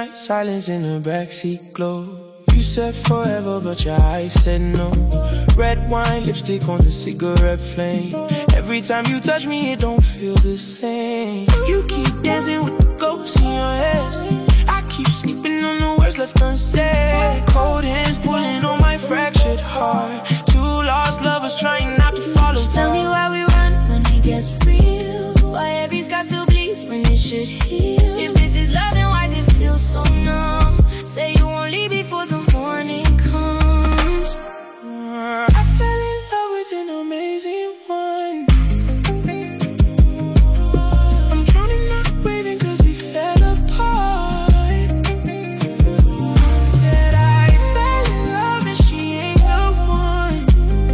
night, silence in the backseat glow. You said forever, but your eyes said no. Red wine, lipstick on the cigarette flame. Every time you touch me, it don't feel the same. You keep dancing with the ghosts in your head. I keep sleeping on the words left unsaid. Cold hands pulling on my fractured heart. Two lost lovers trying not to fall apart. Tell me why we run when it gets real. Why every scar still bleeds when it should heal. If this is love, then why does it feel so numb? Say you won't leave before the morning comes. I fell in love with an amazing one. I'm drowning, not waving cause we fell apart. Said I fell in love and she ain't the one.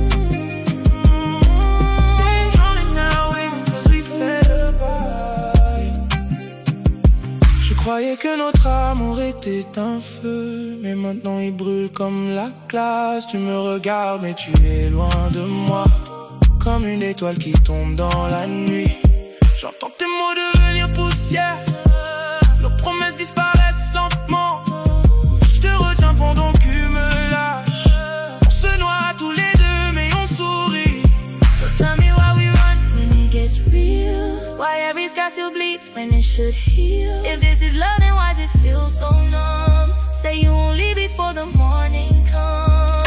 Then drowning, now waving cause we fell apart. Je croyais que notre amour était un feu, mais maintenant il brûle comme la glace. Tu me regardes mais tu es loin de moi, comme une étoile qui tombe dans la nuit. J'entends tes mots devenir poussière. Nos promesses disparaissent lentement. Je te retiens pendant que tu me lâches. On se noie tous les deux mais on sourit. So tell me why we run when it gets real. Why every scar still bleeds when it should heal. If this is love, then why does it feel so numb? Say you won't leave before the morning comes.